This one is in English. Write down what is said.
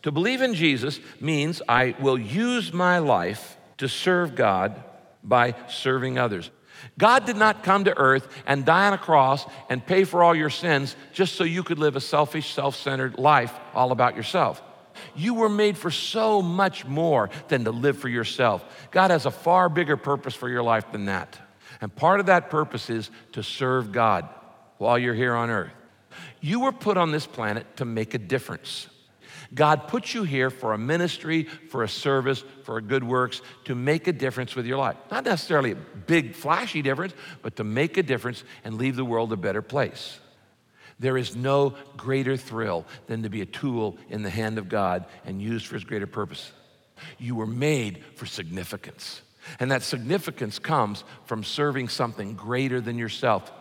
To believe in Jesus means I will use my life to serve God by serving others. God did not come to earth and die on a cross and pay for all your sins just so you could live a selfish, self-centered life all about yourself. You were made for so much more than to live for yourself. God has a far bigger purpose for your life than that. And part of that purpose is to serve God while you're here on earth. You were put on this planet to make a difference. God put you here for a ministry, for a service, for a good works, to make a difference with your life. Not necessarily a big, flashy difference, but to make a difference and leave the world a better place. There is no greater thrill than to be a tool in the hand of God and used for his greater purpose. You were made for significance. And that significance comes from serving something greater than yourself.